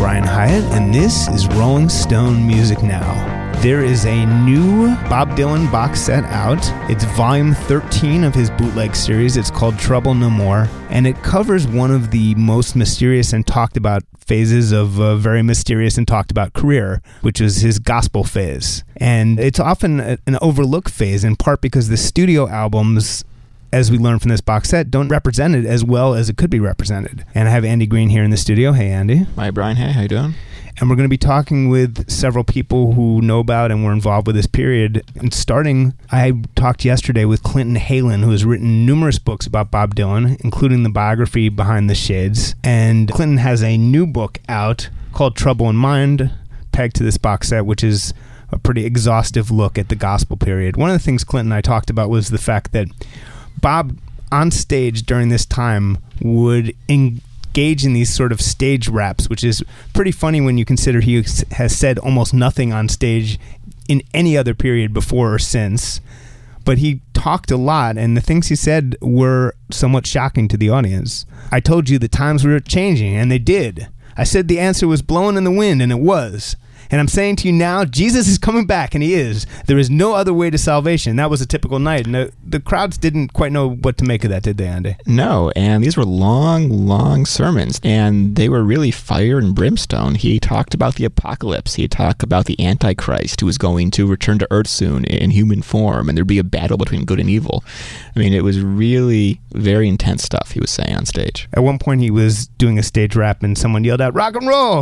Brian Hyatt, and this is Rolling Stone Music Now. There is a new Bob Dylan box set out. It's volume 13 of his bootleg series. It's called Trouble No More, and it covers one of the most mysterious and talked about phases of a very mysterious and talked about career, which was his gospel phase. And it's often an overlooked phase, in part because the studio albums, as we learned from this box set, don't represent it as well as it could be represented. And I have Andy Green here in the studio. Hey, Andy. Hi, Brian. Hey, how you doing? And we're going to be talking with several people who know about and were involved with this period. And starting, I talked yesterday with Clinton Heylin, who has written numerous books about Bob Dylan, including the biography Behind the Shades. And Clinton has a new book out called Trouble in Mind, pegged to this box set, which is a pretty exhaustive look at the gospel period. One of the things Clinton and I talked about was the fact that Bob, on stage during this time, would engage in these sort of stage raps, which is pretty funny when you consider he has said almost nothing on stage in any other period before or since. But he talked a lot, and the things he said were somewhat shocking to the audience. I told you the times were changing, and they did. I said the answer was blowing in the wind, and it was. And I'm saying to you now, Jesus is coming back, and he is. There is no other way to salvation. That was a typical night. And the crowds didn't quite know what to make of that, did they, Andy? No, and these were long, long sermons, and they were really fire and brimstone. He talked about the apocalypse. He talked about the Antichrist, who was going to return to Earth soon in human form, and there'd be a battle between good and evil. I mean, it was really very intense stuff he was saying on stage. At one point, he was doing a stage rap, and someone yelled out, "Rock and roll!"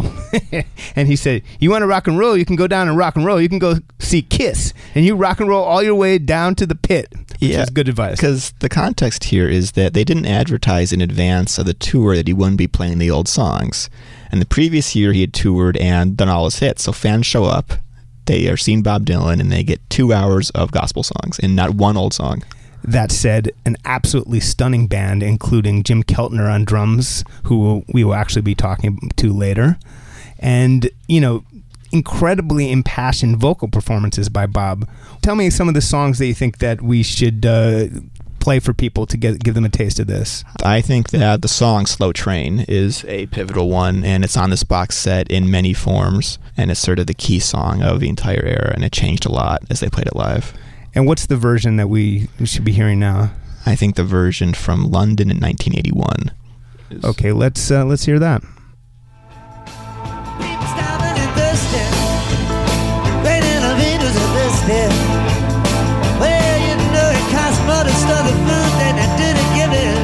And he said, "You want to rock and roll, you can go down and rock and roll. You can go see Kiss, and you rock and roll all your way down to the pit." Which is good advice. Because the context here is that they didn't advertise in advance of the tour that he wouldn't be playing the old songs. And the previous year he had toured and done all his hits. So fans show up, they are seeing Bob Dylan, and they get 2 hours of gospel songs and not one old song. That said, an absolutely stunning band, including Jim Keltner on drums, who we will actually be talking to later. And, you know, incredibly impassioned vocal performances by Bob. Tell me some of the songs that you think that we should play for people to give them a taste of this. I think that the song Slow Train is a pivotal one, and it's on this box set in many forms, and it's sort of the key song of the entire era, and it changed a lot as they played it live. And what's the version that we should be hearing now? I think the version from London in 1981. Okay, let's hear that. Well, you know it costs more to store the food than I didn't give it.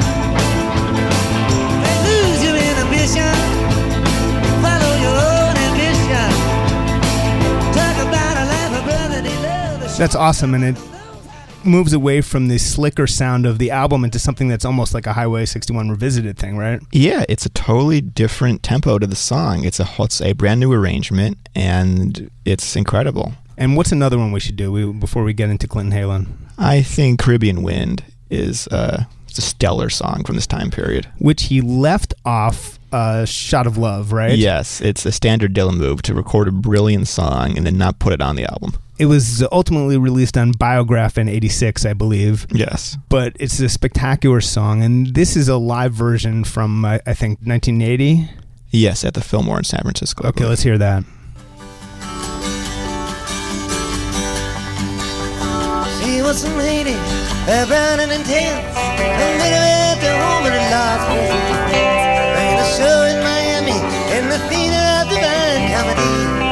They lose your inhibition, follow your own ambition. Talk about a life of brotherly love. That's awesome, and it moves away from the slicker sound of the album into something that's almost like a Highway 61 revisited thing, right? Yeah, it's a totally different tempo to the song. It's a brand new arrangement, and it's incredible. And what's another one we should do before we get into Clinton Heylin? I think Caribbean Wind is it's a stellar song from this time period. Which he left off Shot of Love, right? Yes, it's a standard Dylan move to record a brilliant song and then not put it on the album. It was ultimately released on Biograph in 86, I believe. Yes. But it's a spectacular song, and this is a live version from, I think, 1980? Yes, at the Fillmore in San Francisco. Okay, let's hear that. She was some lady, brown and intense, and made her at the home of the lost place. Ran a show in Miami, in the theater of Divine Comedy.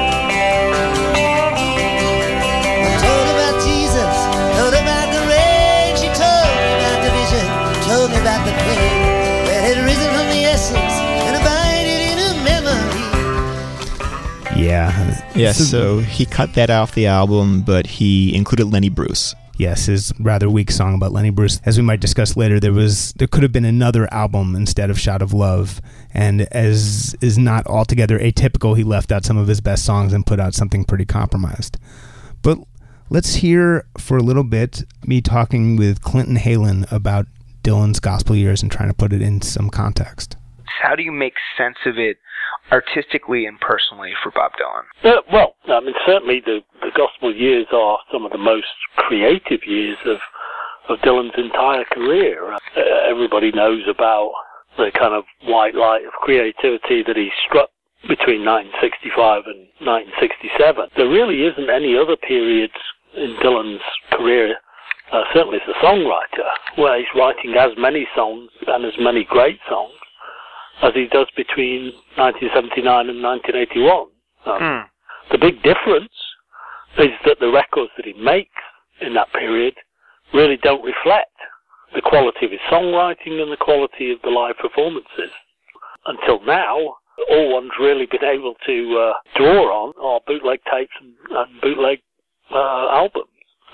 Told about Jesus, told about the rain. She told me about the vision, told me about the pain that had risen from the essence and abided in her memory. Yeah. So he cut that off the album, but he included Lenny Bruce. Yes, his rather weak song about Lenny Bruce. As we might discuss later, there could have been another album instead of Shot of Love, and as is not altogether atypical, he left out some of his best songs and put out something pretty compromised. But let's hear for a little bit me talking with Clinton Heylin about Dylan's gospel years and trying to put it in some context. How do you make sense of it artistically and personally for Bob Dylan? Well, I mean, certainly the gospel years are some of the most creative years of Dylan's entire career. Everybody knows about the kind of white light of creativity that he struck between 1965 and 1967. There really isn't any other periods in Dylan's career, certainly as a songwriter, where he's writing as many songs and as many great songs as he does between 1979 and 1981. The big difference is that the records that he makes in that period really don't reflect the quality of his songwriting and the quality of the live performances. Until now, all one's really been able to draw on are bootleg tapes and bootleg albums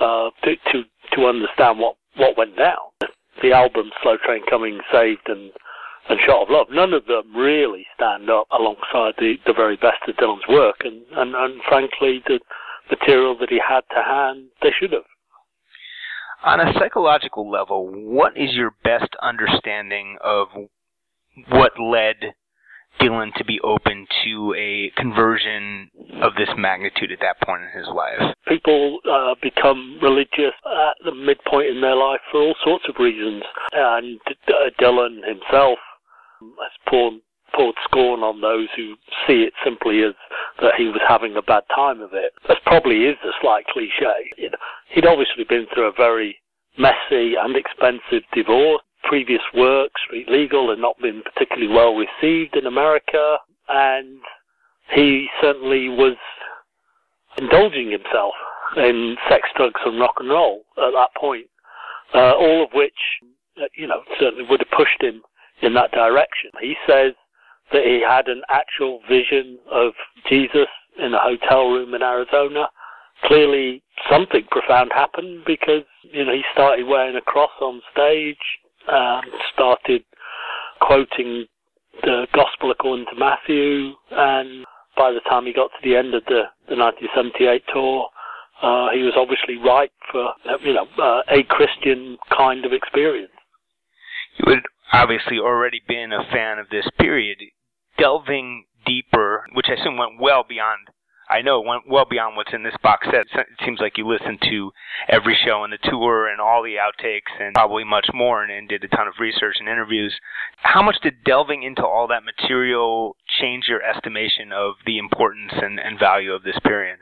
to understand what went down. The albums Slow Train Coming, Saved and Shot of Love, none of them really stand up alongside the very best of Dylan's work, and frankly, the material that he had to hand, they should have. On a psychological level, what is your best understanding of what led Dylan to be open to a conversion of this magnitude at that point in his life? People become religious at the midpoint in their life for all sorts of reasons, and Dylan himself has poured scorn on those who see it simply as that he was having a bad time of it. That probably is a slight cliche. He'd obviously been through a very messy and expensive divorce. Previous work, Street Legal, had not been particularly well received in America, and he certainly was indulging himself in sex, drugs, and rock and roll at that point, all of which, certainly would have pushed him in that direction. He says that he had an actual vision of Jesus in a hotel room in Arizona. Clearly, something profound happened because, he started wearing a cross on stage, started quoting the Gospel according to Matthew, and by the time he got to the end of the 1978 tour, he was obviously ripe for, a Christian kind of experience. You had obviously already been a fan of this period. Delving deeper, which I assume went well beyond what's in this box set. It seems like you listened to every show on the tour and all the outtakes and probably much more and did a ton of research and interviews. How much did delving into all that material change your estimation of the importance and value of this period?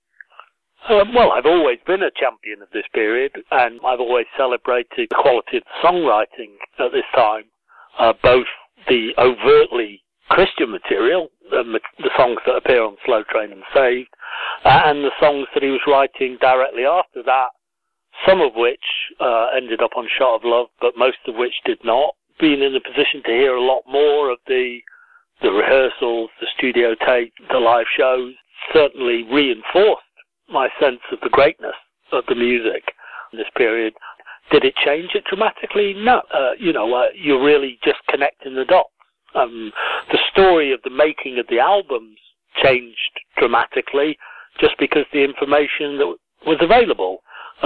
Well, I've always been a champion of this period, and I've always celebrated the quality of the songwriting at this time, both the overtly Christian material, the songs that appear on Slow Train and Saved, and the songs that he was writing directly after that, some of which ended up on Shot of Love, but most of which did not. Being in a position to hear a lot more of the rehearsals, the studio tape, the live shows, certainly reinforced my sense of the greatness of the music in this period. Did it change it dramatically? No. You're really just connecting the dots. The story of the making of the albums changed dramatically just because the information that was available,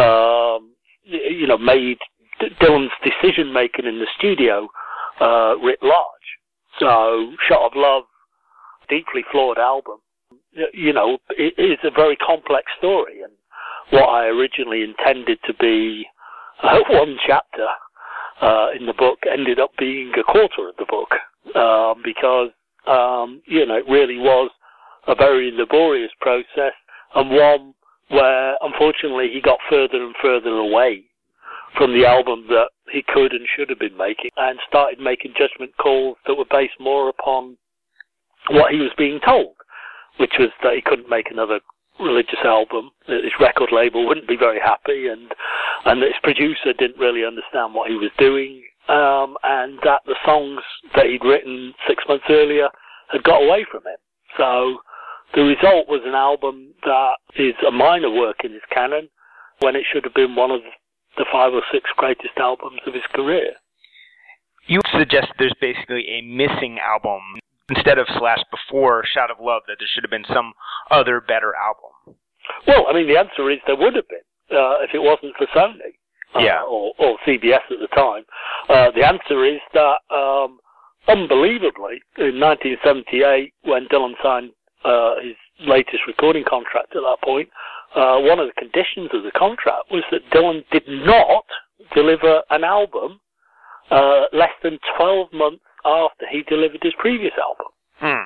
made Dylan's decision making in the studio writ large. So, Shot of Love, deeply flawed album, it is a very complex story, and what I originally intended to be one chapter in the book ended up being a quarter of the book. Because, it really was a very laborious process, and one where, unfortunately, he got further and further away from the album that he could and should have been making, and started making judgment calls that were based more upon what he was being told, which was that he couldn't make another religious album, that his record label wouldn't be very happy, and that his producer didn't really understand what he was doing, and that the songs that he'd written 6 months earlier had got away from him. So the result was an album that is a minor work in his canon, when it should have been one of the 5 or 6 greatest albums of his career. You suggested there's basically a missing album. Instead of / before Shot of Love, that there should have been some other better album. Well, the answer is there would have been, if it wasn't for Sony. Or CBS at the time. The answer is that, unbelievably, in 1978, when Dylan signed his latest recording contract at that point, one of the conditions of the contract was that Dylan did not deliver an album less than 12 months after he delivered his previous album. So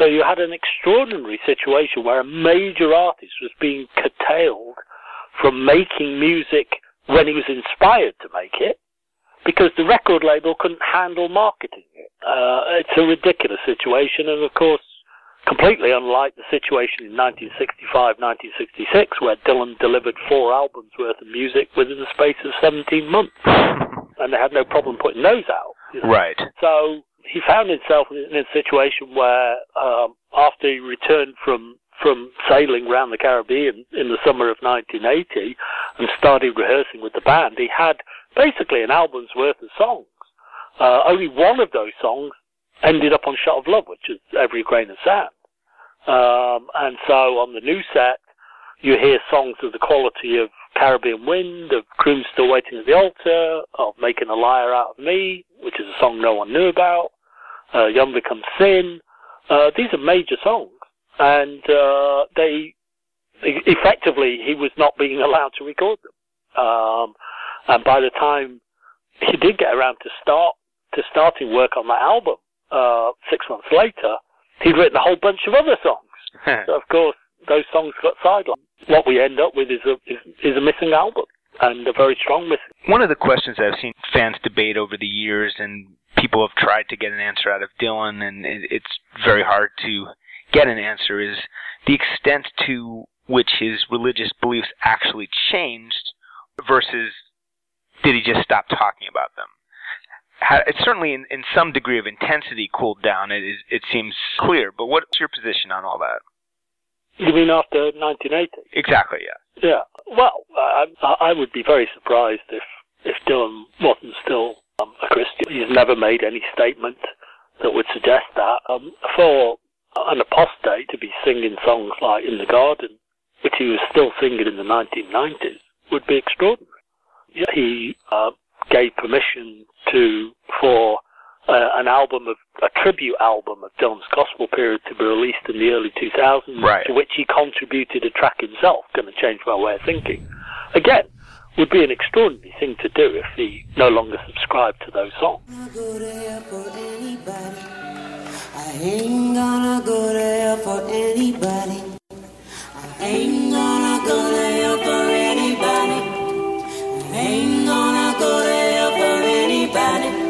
So you had an extraordinary situation where a major artist was being curtailed from making music when he was inspired to make it, because the record label couldn't handle marketing it. It's a ridiculous situation, and of course, completely unlike the situation in 1965, 1966, where Dylan delivered 4 albums worth of music within the space of 17 months. And they had no problem putting those out. Right. So he found himself in a situation where, after he returned from sailing around the Caribbean in the summer of 1980 and started rehearsing with the band, he had basically an album's worth of songs. Only one of those songs ended up on Shot of Love, which is Every Grain of Sand. And so on the new set, you hear songs of the quality of Caribbean Wind, of Croon's Still Waiting at the Altar, of Making a Liar Out of Me, which is a song no one knew about, Young Becomes Sin. These are major songs. And they effectively, he was not being allowed to record them. And by the time he did get around to starting work on that album, 6 months later, he'd written a whole bunch of other songs. So of course, those songs got sidelined. What we end up with is a missing album, and a very strong missing. One of the questions I've seen fans debate over the years, and people have tried to get an answer out of Dylan, and it's very hard to get an answer, is the extent to which his religious beliefs actually changed versus did he just stop talking about them? It's certainly in some degree of intensity cooled down, it seems clear, but what's your position on all that? You mean after 1980? Exactly, yeah. Yeah. Well, I would be very surprised if Dylan wasn't still a Christian. He's never made any statement that would suggest that. For an apostate to be singing songs like In the Garden, which he was still singing in the 1990s, would be extraordinary. He gave permission for a tribute album of Dylan's gospel period to be released in the early 2000s, right, to which he contributed a track himself, Gonna Change My Way of Thinking. Again, would be an extraordinary thing to do if he no longer subscribed to those songs. I ain't gonna go there for anybody. I ain't gonna go there for anybody. I ain't gonna go there for anybody.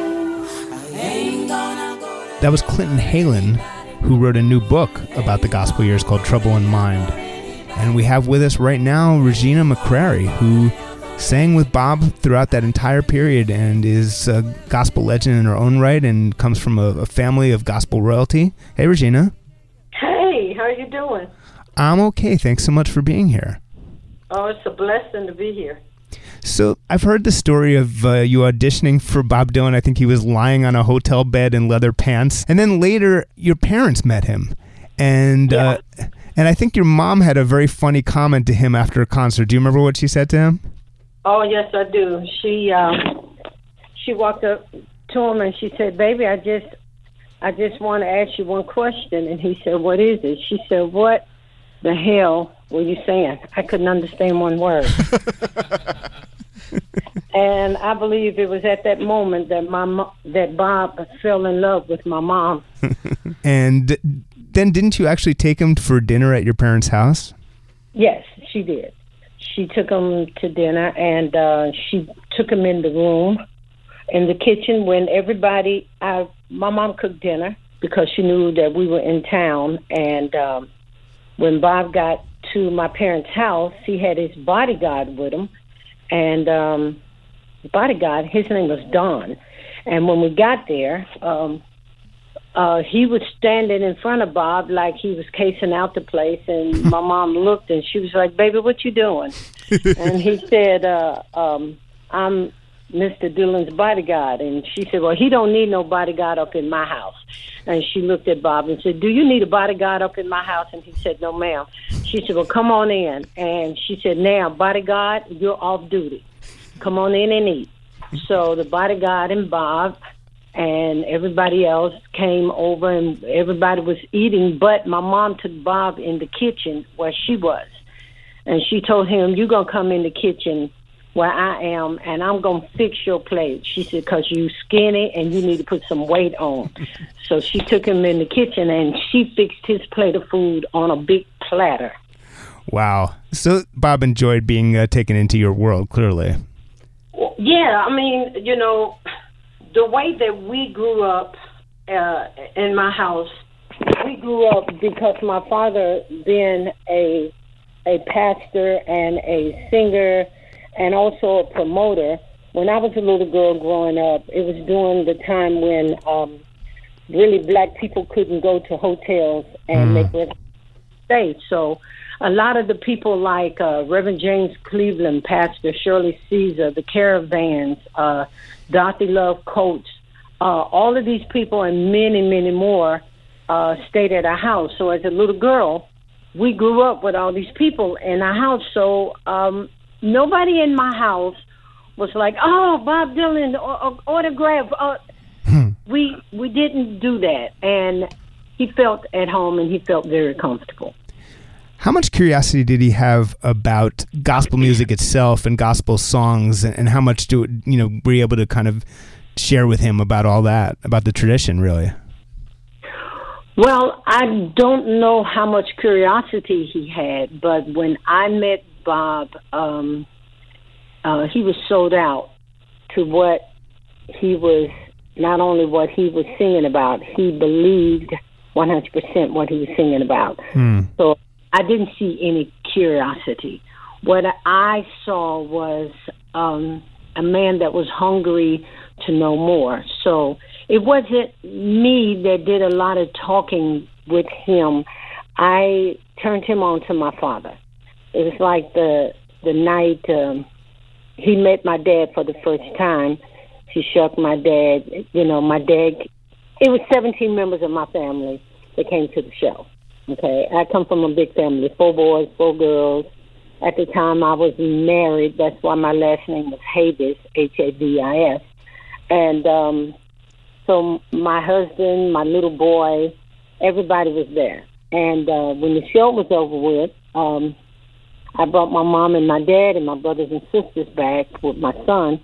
That was Clinton Heylin, who wrote a new book about the gospel years called Trouble in Mind. And we have with us right now Regina McCrary, who sang with Bob throughout that entire period and is a gospel legend in her own right and comes from a family of gospel royalty. Hey, Regina. Hey, how are you doing? I'm okay. Thanks so much for being here. Oh, it's a blessing to be here. So I've heard the story of you auditioning for Bob Dylan. I think he was lying on a hotel bed in leather pants. And then later, your parents met him. And and I think your mom had a very funny comment to him after a concert. Do you remember what she said to him? Oh, yes, I do. She walked up to him and she said, "Baby, I just want to ask you one question." And he said, "What is it?" She said, "What the hell were you saying?" I couldn't understand one word. And I believe it was at that moment that Bob fell in love with my mom. And then didn't you actually take him for dinner at your parents' house? Yes, she did. She took him to dinner, and she took him in the room, in the kitchen, when my mom cooked dinner because she knew that we were in town. And when Bob got to my parents' house, he had his bodyguard with him. And the bodyguard, his name was Don. And when we got there, he was standing in front of Bob like he was casing out the place. And my mom looked, and she was like, "Baby, what you doing?" And he said, "I'm Mr. Dylan's bodyguard." And she said, "Well, he don't need no bodyguard up in my house." And she looked at Bob and said, "Do you need a bodyguard up in my house?" And he said, "No, ma'am." She said, "Well, come on in." And she said, "Now, bodyguard, you're off duty. Come on in and eat." So the bodyguard and Bob and everybody else came over, and everybody was eating, but my mom took Bob in the kitchen where she was. And she told him, "You're going to come in the kitchen where I am, and I'm going to fix your plate. She said, because you skinny and you need to put some weight on. So she took him in the kitchen, and she fixed his plate of food on a big platter. Wow. So Bob enjoyed being taken into your world, clearly. Yeah, I mean, you know, the way that we grew up in my house, we grew up because my father being a pastor and a singer and also a promoter. When I was a little girl growing up, it was during the time when really black people couldn't go to hotels and make stay. So a lot of the people like Reverend James Cleveland, Pastor Shirley Caesar, the Caravans, Dorothy Love Coates, all of these people and many, many more stayed at our house. So as a little girl, we grew up with all these people in our house. So nobody in my house was like, oh, Bob Dylan, autograph. We didn't do that. And he felt at home and he felt very comfortable. How much curiosity did he have about gospel music itself and gospel songs, and how much were you able to kind of share with him about all that, about the tradition, really? Well, I don't know how much curiosity he had, but when I met Bob, he was sold out to what he was, not only what he was singing about, he believed 100% what he was singing about. So I didn't see any curiosity. What I saw was a man that was hungry to know more. So it wasn't me that did a lot of talking with him. I turned him on to my father. It was like the night he met my dad for the first time. He shook my dad. My dad, it was 17 members of my family that came to the show. Okay, I come from a big family, 4 boys, 4 girls. At the time I was married. That's why my last name was Havis, Havis. And so my husband, my little boy, everybody was there. And when the show was over with, I brought my mom and my dad and my brothers and sisters back with my son.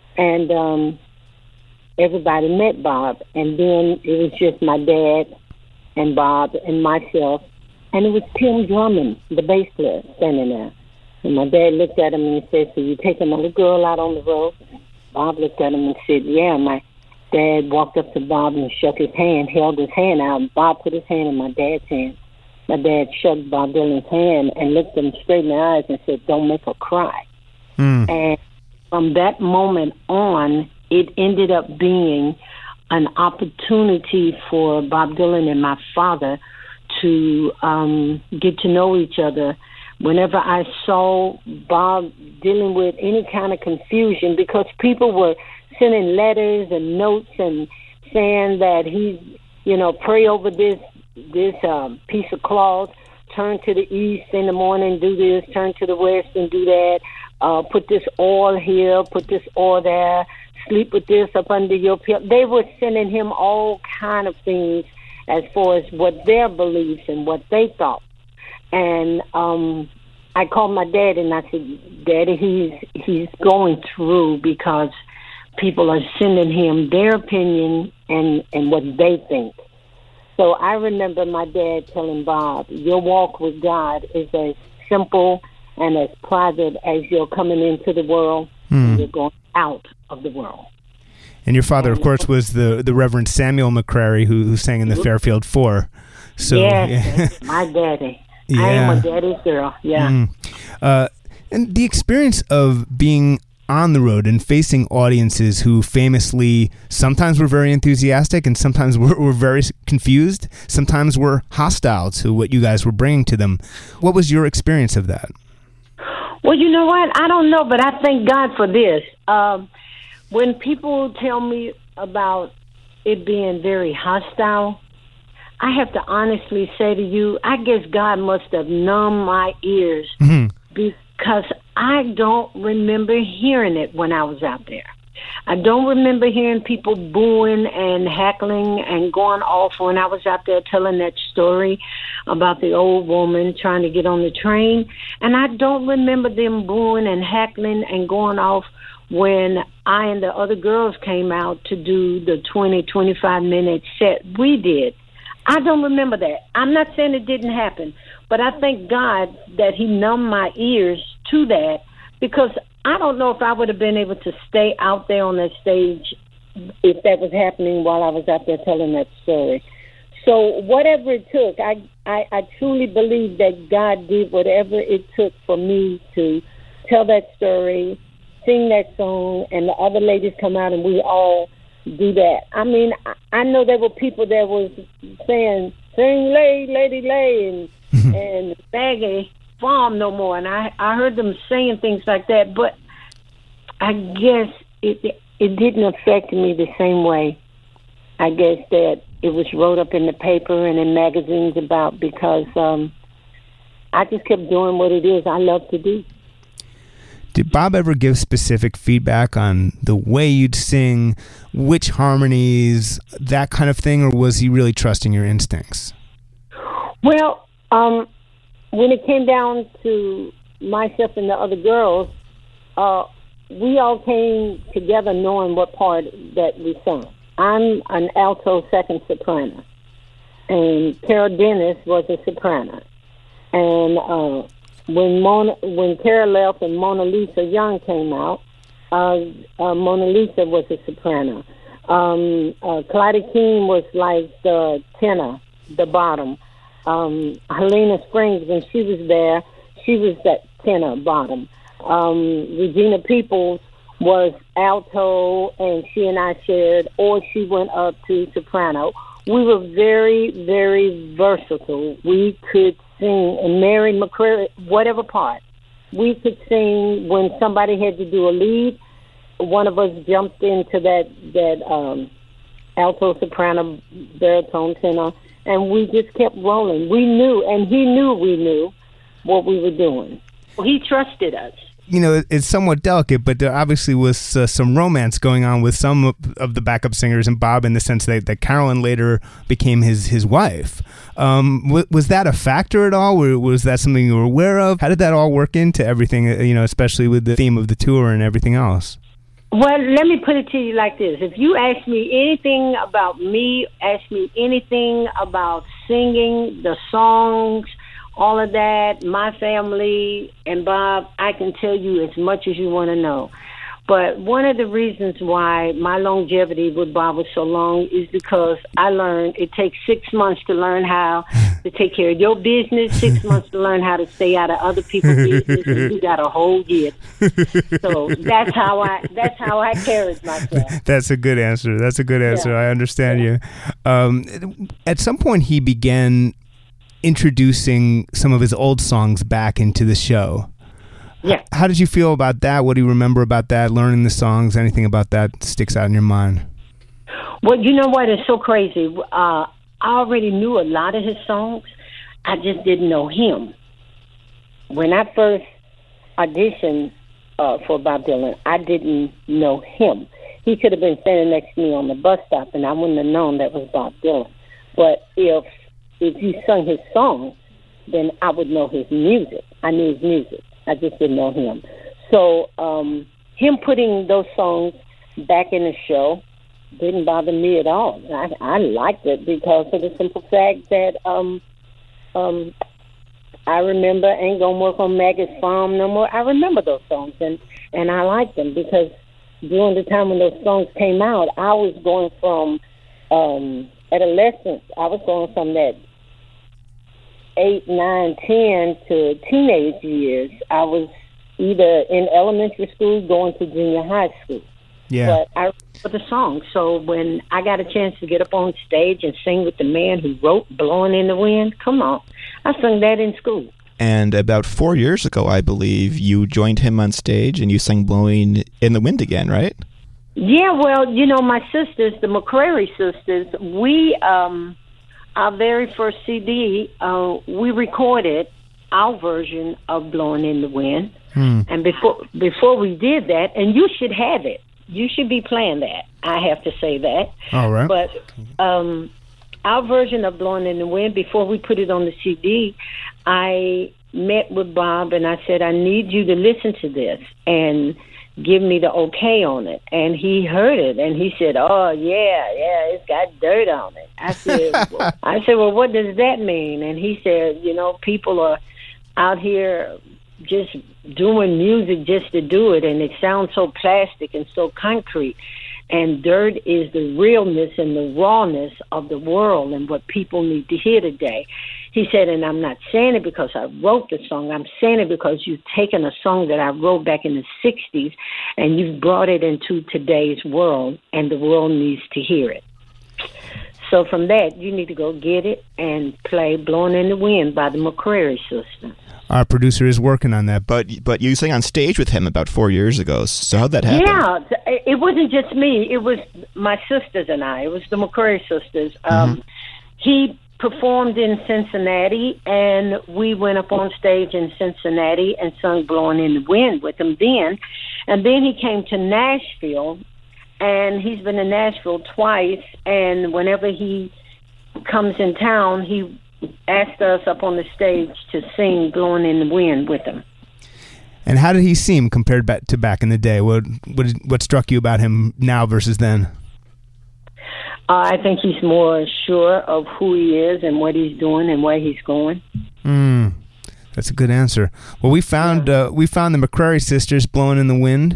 And everybody met Bob. And then it was just my dad and Bob and myself, and it was Tim Drummond, the bass player, standing there. And my dad looked at him and he said, so you taking a little girl out on the road? Bob looked at him and said, yeah. My dad walked up to Bob and shook his hand, held his hand out. Bob put his hand in my dad's hand. My dad shook Bob Dylan's hand and looked him straight in the eyes and said, don't make her cry. And from that moment on, it ended up being an opportunity for Bob Dylan and my father to get to know each other. Whenever I saw Bob dealing with any kind of confusion, because people were sending letters and notes and saying that pray over this piece of cloth, turn to the east in the morning, do this, turn to the west and do that, put this oil here, put this oil there, sleep with this up under your pillow. They were sending him all kind of things as far as what their beliefs and what they thought. And I called my dad and I said, Daddy, he's going through because people are sending him their opinion and what they think. So I remember my dad telling Bob, your walk with God is as simple and as private as you're coming into the world and you're going out of the world. And your father, of course, was the Reverend Samuel McCrary who sang in the Fairfield Four. So, yes, my daddy. Yeah. I am a daddy's girl, yeah. And the experience of being on the road and facing audiences who famously sometimes were very enthusiastic and sometimes were very confused, sometimes were hostile to what you guys were bringing to them. What was your experience of that? Well, you know what? I don't know, but I thank God for this. When people tell me about it being very hostile, I have to honestly say to you, I guess God must have numbed my ears because I don't remember hearing it when I was out there. I don't remember hearing people booing and heckling and going off when I was out there telling that story about the old woman trying to get on the train. And I don't remember them booing and heckling and going off when I and the other girls came out to do the 25-minute set we did. I don't remember that. I'm not saying it didn't happen, but I thank God that he numbed my ears to that, because I don't know if I would have been able to stay out there on that stage if that was happening while I was out there telling that story. So whatever it took, I truly believe that God did whatever it took for me to tell that story, sing that song, and the other ladies come out and we all do that. I mean, I know there were people that was saying, sing lay, lady lay, and baggy farm no more. And I heard them saying things like that, but I guess it didn't affect me the same way. I guess that it was wrote up in the paper and in magazines about, because I just kept doing what it is I love to do. Did Bob ever give specific feedback on the way you'd sing, which harmonies, that kind of thing, or was he really trusting your instincts? Well, when it came down to myself and the other girls, we all came together knowing what part that we sang. I'm an alto second soprano, and Carol Dennis was a soprano. And when Carol left and Mona Lisa Young came out, Mona Lisa was a soprano. Clyde Keene was like the tenor, the bottom. Helena Springs, when she was there, she was that tenor bottom. Regina Peoples was alto, and she and I shared, or she went up to soprano. We were very, very versatile. We could sing, and Mary McCreary, whatever part. We could sing. When somebody had to do a lead, one of us jumped into that alto, soprano, baritone, tenor, and we just kept rolling. We knew, and he knew we knew what we were doing. He trusted us. You know, it's somewhat delicate, but there obviously was some romance going on with some of the backup singers and Bob, in the sense that Carolyn later became his wife. Was that a factor at all? Or was that something you were aware of? How did that all work into everything, you know, especially with the theme of the tour and everything else? Well, let me put it to you like this. If you ask me anything about me, ask me anything about singing, the songs, all of that, my family, and Bob, I can tell you as much as you want to know. But one of the reasons why my longevity with Bob was so long is because I learned it takes 6 months to learn how to take care of your business, 6 months to learn how to stay out of other people's business, and you got a whole year. So that's how I carried myself. That's a good answer. Yeah. I understand you. At some point, he began introducing some of his old songs back into the show. Yeah. How did you feel about that? What do you remember about that? Learning the songs? Anything about that sticks out in your mind? Well, you know what? It's so crazy. I already knew a lot of his songs. I just didn't know him. When I first auditioned for Bob Dylan, I didn't know him. He could have been standing next to me on the bus stop, and I wouldn't have known that was Bob Dylan. But if you sung his songs, then I would know his music. I knew his music. I just didn't know him. So him putting those songs back in the show didn't bother me at all. I liked it because of the simple fact that I remember Ain't Gonna Work on Maggie's Farm No More. I remember those songs, and I liked them because during the time when those songs came out, I was going from adolescence. I was going from that 8, 9, 10 to teenage years. I was either in elementary school going to junior high school. Yeah. But I remember the song. So when I got a chance to get up on stage and sing with the man who wrote Blowing in the Wind, come on. I sung that in school. And about 4 years ago, I believe, you joined him on stage and you sang Blowing in the Wind again, right? Yeah, well, you know, my sisters, the McCrary sisters, we... our very first CD, we recorded our version of Blowing in the Wind. And before we did that, and you should have it, you should be playing that. I have to say that. All right. But our version of Blowing in the Wind, before we put it on the CD, I met with Bob and I said, I need you to listen to this and give me the okay on it. And he heard it and he said, oh, yeah, it's got dirt on it. I said, well, what does that mean? And he said, people are out here just doing music just to do it, and it sounds so plastic and so concrete. And dirt is the realness and the rawness of the world and what people need to hear today. He said, and I'm not saying it because I wrote the song. I'm saying it because you've taken a song that I wrote back in the 60s and you've brought it into today's world, and the world needs to hear it. So from that, you need to go get it and play Blowing in the Wind by the McCrary Sisters. Our producer is working on that. But you sang on stage with him about 4 years ago. So how'd that happen? Yeah, it wasn't just me. It was my sisters and I. It was the McCrary Sisters. He performed in Cincinnati, and we went up on stage in Cincinnati and sung Blowing in the Wind with him then. And then he came to Nashville, and he's been in Nashville twice. And whenever he comes in town, he asked us up on the stage to sing Blowing in the Wind with him. And how did he seem compared to back in the day? What struck you about him now versus then? I think he's more sure of who he is and what he's doing and where he's going. That's a good answer. Well, we found the McCrary Sisters, Blowing in the Wind.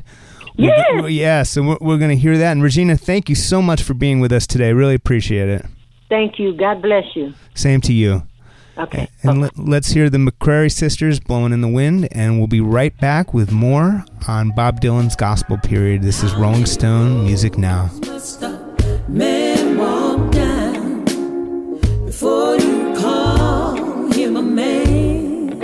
So we're going to hear that. And Regina, thank you so much for being with us today. Really appreciate it. Thank you. God bless you. Same to you. Okay. And let's hear the McCrary Sisters, Blowing in the Wind, and we'll be right back with more on Bob Dylan's gospel period. This is Rolling Stone Music Now. Man, walk down before you call him a man.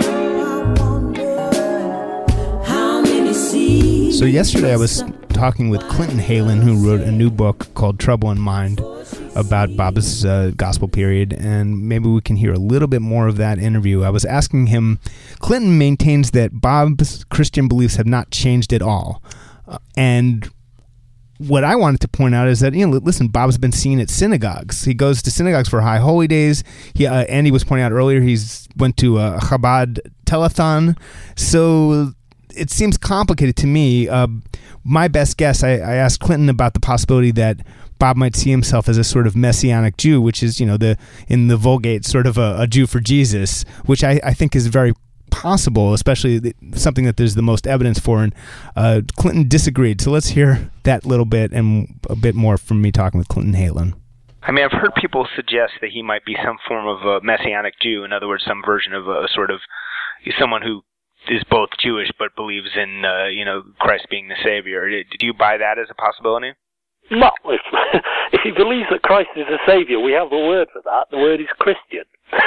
How many seas? So yesterday I was talking with Clinton Halen, who wrote a new book called Trouble in Mind about Bob's gospel period, and maybe we can hear a little bit more of that interview. I was asking him, Clinton maintains that Bob's Christian beliefs have not changed at all. And what I wanted to point out is that, listen, Bob's been seen at synagogues. He goes to synagogues for High Holy Days. Andy was pointing out earlier, he's went to a Chabad telethon. So it seems complicated to me. My best guess, I asked Clinton about the possibility that Bob might see himself as a sort of Messianic Jew, which is, in the Vulgate, sort of a Jew for Jesus, which I think is very possible, especially something that there's the most evidence for. And Clinton disagreed. So let's hear that little bit and a bit more from me talking with Clinton Halen. I mean, I've heard people suggest that he might be some form of a Messianic Jew. In other words, some version of a sort of someone who is both Jewish but believes in, Christ being the Savior. Do you buy that as a possibility? Well, if he believes that Christ is the Savior, we have a word for that. The word is Christian.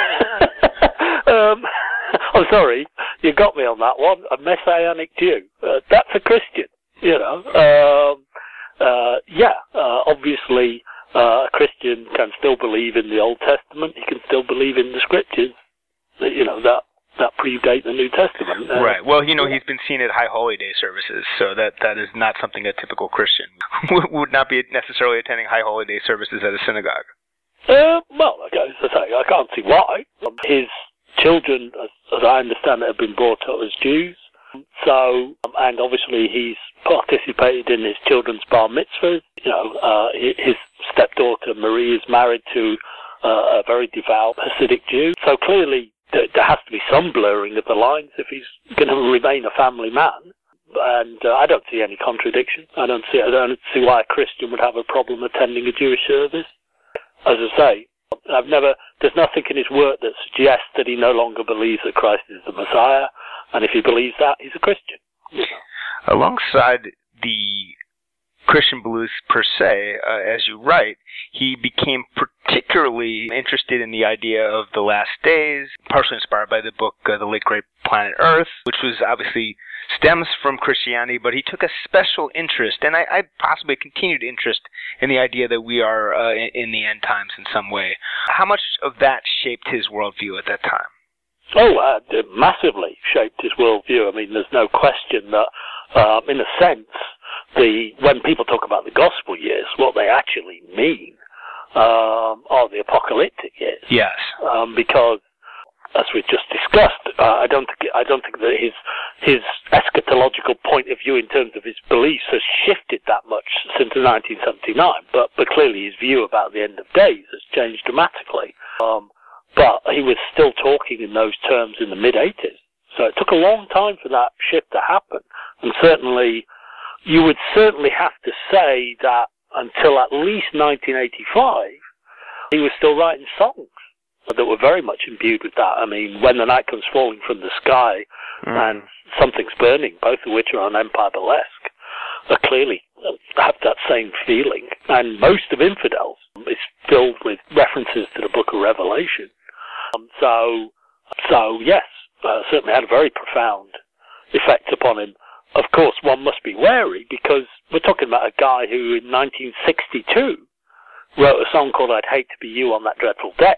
I'm sorry, you got me on that one. A Messianic Jew. That's a Christian, obviously, a Christian can still believe in the Old Testament. He can still believe in the Scriptures, that predate the New Testament. Right. Well, he's been seen at High Holy Day services, so that is not something a typical Christian would not be necessarily attending High Holy Day services at a synagogue. Well, as I say, I can't see why. His children, as I understand it, have been brought up as Jews. So, and obviously he's participated in his children's bar mitzvahs. His stepdaughter Marie is married to a very devout Hasidic Jew. So clearly there has to be some blurring of the lines if he's going to remain a family man. And I don't see any contradiction. I don't see why a Christian would have a problem attending a Jewish service. As I say, there's nothing in his work that suggests that he no longer believes that Christ is the Messiah, and if he believes that, he's a Christian. Alongside the Christian beliefs per se, as you write, he became particularly interested in the idea of the last days, partially inspired by the book The Late Great Planet Earth, which was obviously stems from Christianity, but he took a special interest, and I possibly continued interest in the idea that we are in the end times in some way. How much of that shaped his worldview at that time? Oh, it massively shaped his worldview. I mean, there's no question that, in a sense, when people talk about the gospel years, what they actually mean are the apocalyptic years. Yes. Because, as we just discussed, I don't think that his eschatological point of view in terms of his beliefs has shifted that much since 1979. But clearly his view about the end of days has changed dramatically. But he was still talking in those terms in the mid-80s. So it took a long time for that shift to happen. And certainly, you would certainly have to say that until at least 1985, he was still writing songs that were very much imbued with that. I mean, When the Night Comes Falling from the Sky and Something's Burning, both of which are on Empire Burlesque, clearly have that same feeling. And most of Infidels is filled with references to the Book of Revelation. So yes, certainly had a very profound effect upon him. Of course, one must be wary because we're talking about a guy who in 1962 wrote a song called I'd Hate to Be You on That Dreadful Day.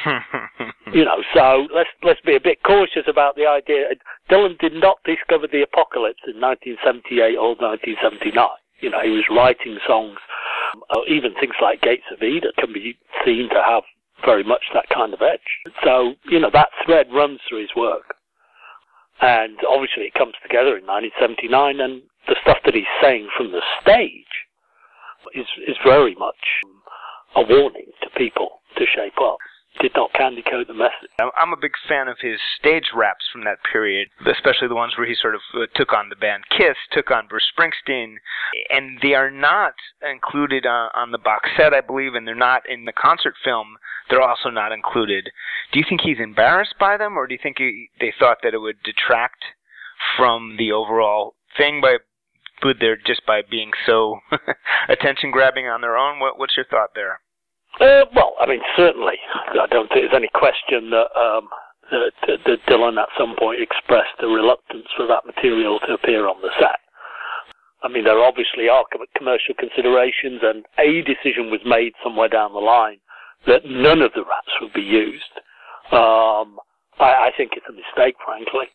So let's be a bit cautious about the idea. Dylan did not discover the apocalypse in 1978 or 1979. He was writing songs, even things like Gates of Eden can be seen to have very much that kind of edge. So, that thread runs through his work. And obviously it comes together in 1979, and the stuff that he's saying from the stage is very much a warning to people to shape up. Did not candy coat the message. I'm a big fan of his stage raps from that period, especially the ones where he sort of took on the band Kiss, took on Bruce Springsteen, and they are not included on the box set, I believe, and they're not in the concert film. They're also not included. Do you think he's embarrassed by them, or do you think they thought that it would detract from the overall thing by being so attention-grabbing on their own? What's your thought there? Well, I mean, certainly. I don't think there's any question that Dylan at some point expressed a reluctance for that material to appear on the set. I mean, there obviously are commercial considerations, and a decision was made somewhere down the line that none of the raps would be used. I think it's a mistake, frankly.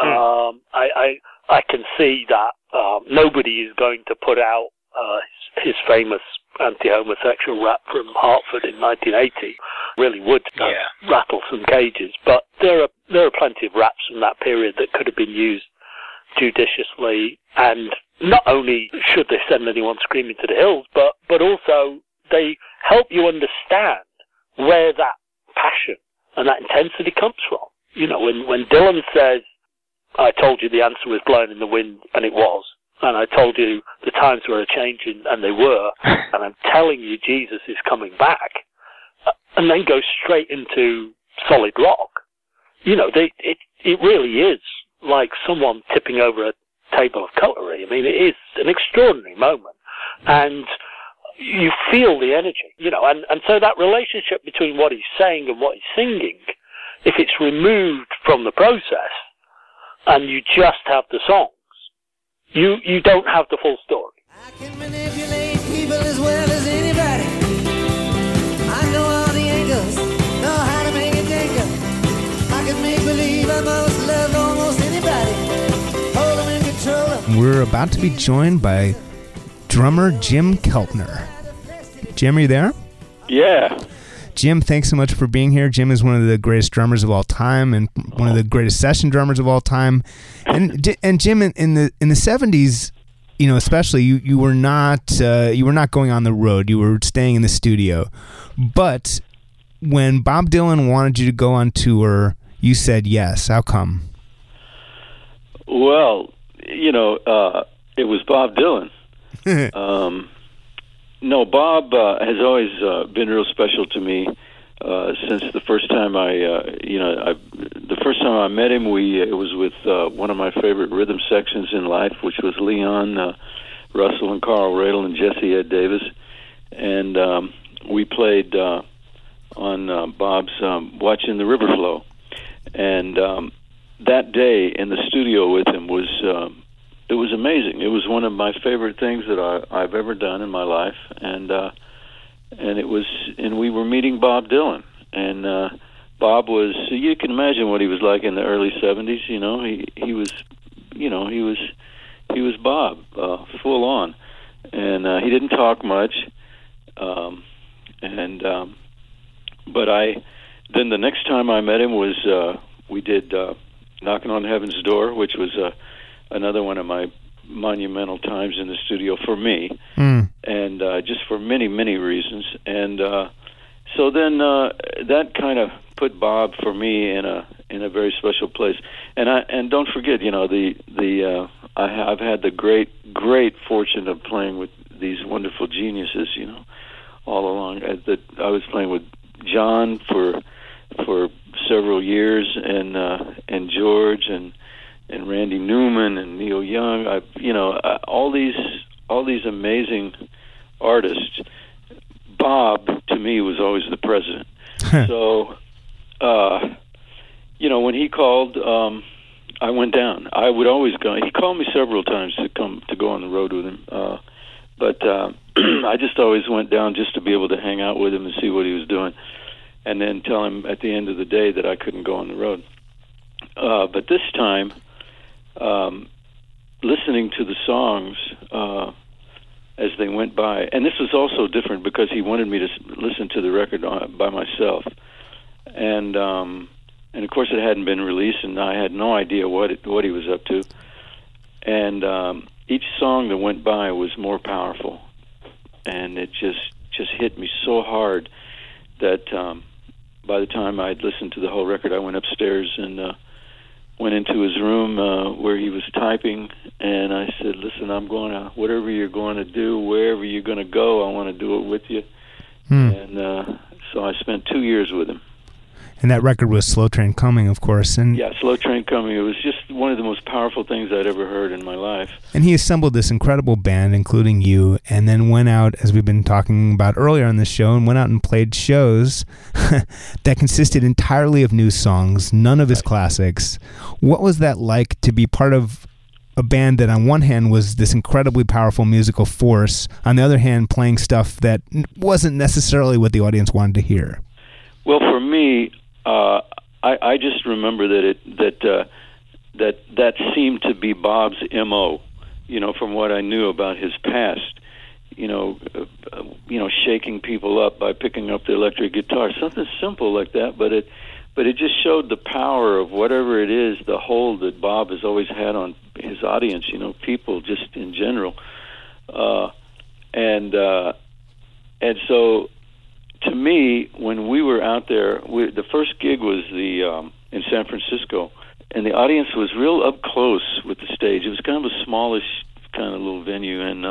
I can see that nobody is going to put out his famous anti-homosexual rap from Hartford in 1980. Really would rattle some cages. But there are plenty of raps from that period that could have been used judiciously. And not only should they send anyone screaming to the hills, but also they help you understand where that passion and that intensity comes from. When Dylan says, I told you the answer was blowing in the wind, and it was. And I told you the times were a-changing, and they were. And I'm telling you Jesus is coming back. And then go straight into solid rock. It really is like someone tipping over a table of cutlery. I mean, it is an extraordinary moment. And you feel the energy, and so that relationship between what he's saying and what he's singing, if it's removed from the process and you just have the songs, you don't have the full story. I can manipulate people as well as anybody. I know all the angles, know how to make it tingle. I can make believe I must love almost anybody. Hold them in control. We're about to be joined by drummer Jim Keltner. Jim, are you there? Yeah. Jim, thanks so much for being here. Jim is one of the greatest drummers of all time and one of the greatest session drummers of all time. And Jim, in the 70s, especially you were not going on the road. You were staying in the studio. But when Bob Dylan wanted you to go on tour, you said yes. How come? Well, it was Bob Dylan. No, Bob has always been real special to me since the first time the first time I met him. It was with one of my favorite rhythm sections in life, which was Leon Russell and Carl Radle and Jesse Ed Davis, and we played on Bob's Watching the River Flow, and that day in the studio with him was. It was amazing. It was one of my favorite things that I've ever done in my life, and we were meeting Bob Dylan, and Bob was. You can imagine what he was like in the early '70s. He was Bob, full on, and he didn't talk much. But then the next time I met him was we did Knocking on Heaven's Door, which was another one of my monumental times in the studio for me, and just for many, many reasons. And so then that kind of put Bob for me in a very special place. And don't forget, I've had the great fortune of playing with these wonderful geniuses, all along. I was playing with John for several years, and George and Randy Newman and Neil Young. All these amazing artists. Bob, to me, was always the president. So, when he called, I went down. I would always go. He called me several times to go on the road with him. But I just always went down just to be able to hang out with him and see what he was doing, and then tell him at the end of the day that I couldn't go on the road. But this time, listening to the songs as they went by, and this was also different because he wanted me to listen to the record by myself, and of course it hadn't been released, and I had no idea what he was up to, and each song that went by was more powerful, and it just hit me so hard that by the time I'd listened to the whole record, I went upstairs and went into his room where he was typing, and I said, "Listen, I'm going to, whatever you're going to do, wherever you're going to go, I want to do it with you." And so I spent 2 years with him. And that record was Slow Train Coming, of course. And yeah, Slow Train Coming. It was just one of the most powerful things I'd ever heard in my life. And he assembled this incredible band, including you, and then went out, as we've been talking about earlier on the show, and went out and played shows that consisted entirely of new songs, none of his classics. What was that like to be part of a band that on one hand was this incredibly powerful musical force, on the other hand playing stuff that wasn't necessarily what the audience wanted to hear? Well, for me, I just remember that seemed to be Bob's MO, from what I knew about his past, shaking people up by picking up the electric guitar, something simple like that, but it just showed the power of whatever it is, the hold that Bob has always had on his audience, people just in general, and so. To me, when we were out there, the first gig was in San Francisco, and the audience was real up close with the stage. It was kind of a smallish kind of little venue, and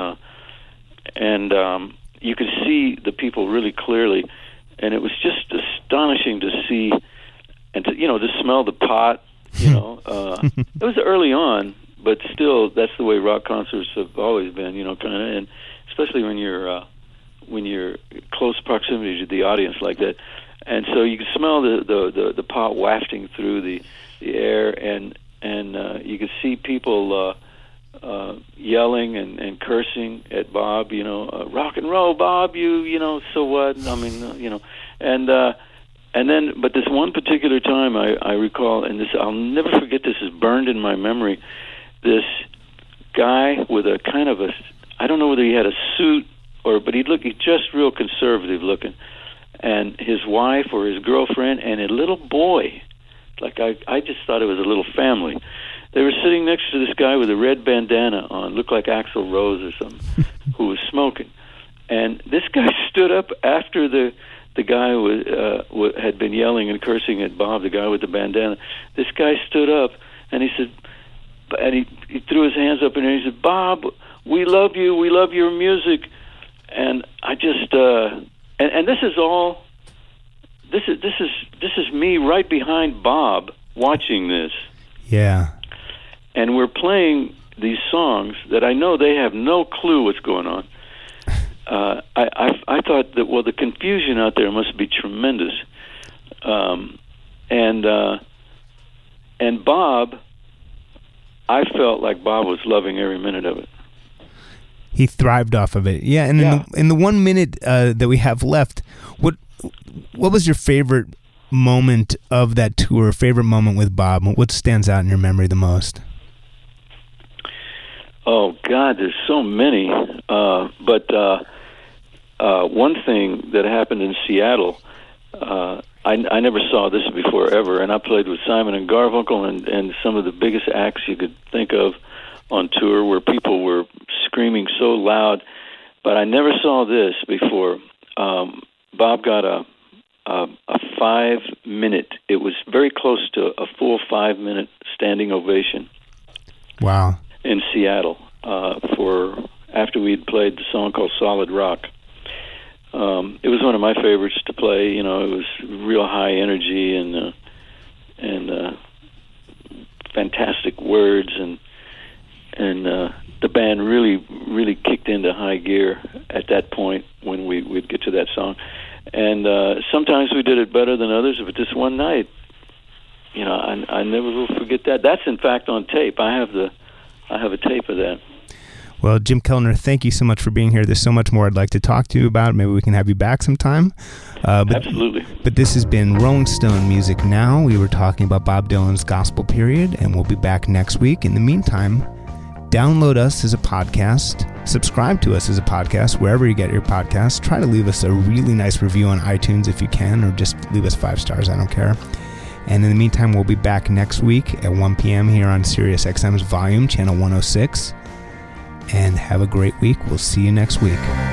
you could see the people really clearly, and it was just astonishing to see and to smell the pot. It was early on, but still, that's the way rock concerts have always been. Kind of, and especially when you're close proximity to the audience like that, and so you can smell the pot wafting through the air, and you could see people yelling and cursing at Bob, rock and roll, Bob, so what? I mean, and then, but this one particular time I recall, and this I'll never forget. This is burned in my memory. This guy with a kind of I don't know whether he had a suit. But he's just real conservative looking, and his wife or his girlfriend and a little boy, like I just thought it was a little family. They were sitting next to this guy with a red bandana on, looked like Axl Rose or something, who was smoking. And this guy stood up after the guy had been yelling and cursing at Bob, the guy with the bandana. This guy stood up and he said, and he threw his hands up in the air. He said, "Bob, we love you. We love your music." And I just and this is all. This is me right behind Bob watching this. Yeah. And we're playing these songs that I know they have no clue what's going on. I thought that the confusion out there must be tremendous. And Bob, I felt like Bob was loving every minute of it. He thrived off of it. Yeah, and in the 1 minute that we have left, what was your favorite moment of that tour, favorite moment with Bob? What stands out in your memory the most? Oh, God, there's so many. But one thing that happened in Seattle, I never saw this before ever, and I played with Simon and Garfunkel and some of the biggest acts you could think of on tour, where people were screaming so loud, but I never saw this before. Bob got a 5-minute, it was very close to a full 5-minute standing ovation. Wow. In Seattle, after we'd played the song called Solid Rock. It was one of my favorites to play. You know, it was real high energy and fantastic words, and the band really kicked into high gear at that point when we'd get to that song. And sometimes we did it better than others, but this one night, you know, I never will forget that. That's in fact on tape. I have a tape of that. Well, Jim Kellner, thank you so much for being here. There's so much more I'd like to talk to you about. Maybe we can have you back sometime. Absolutely. But this has been Rolling Stone Music Now. We were talking about Bob Dylan's gospel period, and we'll be back next week. In the meantime, download us as a podcast. Subscribe to us as a podcast, wherever you get your podcasts. Try to leave us a really nice review on iTunes if you can, or just leave us 5 stars. I don't care. And in the meantime, we'll be back next week at 1 p.m. here on Sirius XM's Volume, Channel 106. And have a great week. We'll see you next week.